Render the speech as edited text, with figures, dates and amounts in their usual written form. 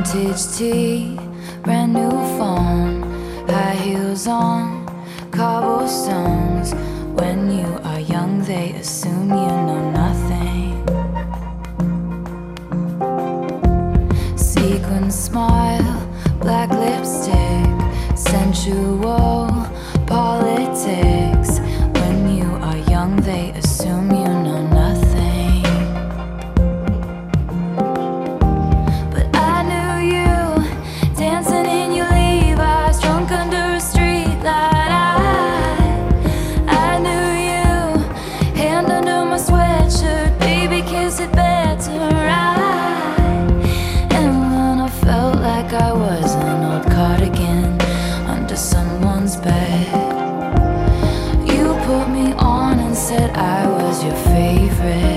Vintage tea, brand new phone, high heels on, cobblestones. When you are young, they assume you know nothing. Sequin smile, black lipstick, sensual politics. When you are young, they assume you know nothing. I was an old cardigan under someone's bed. You put me on and said I was your favorite.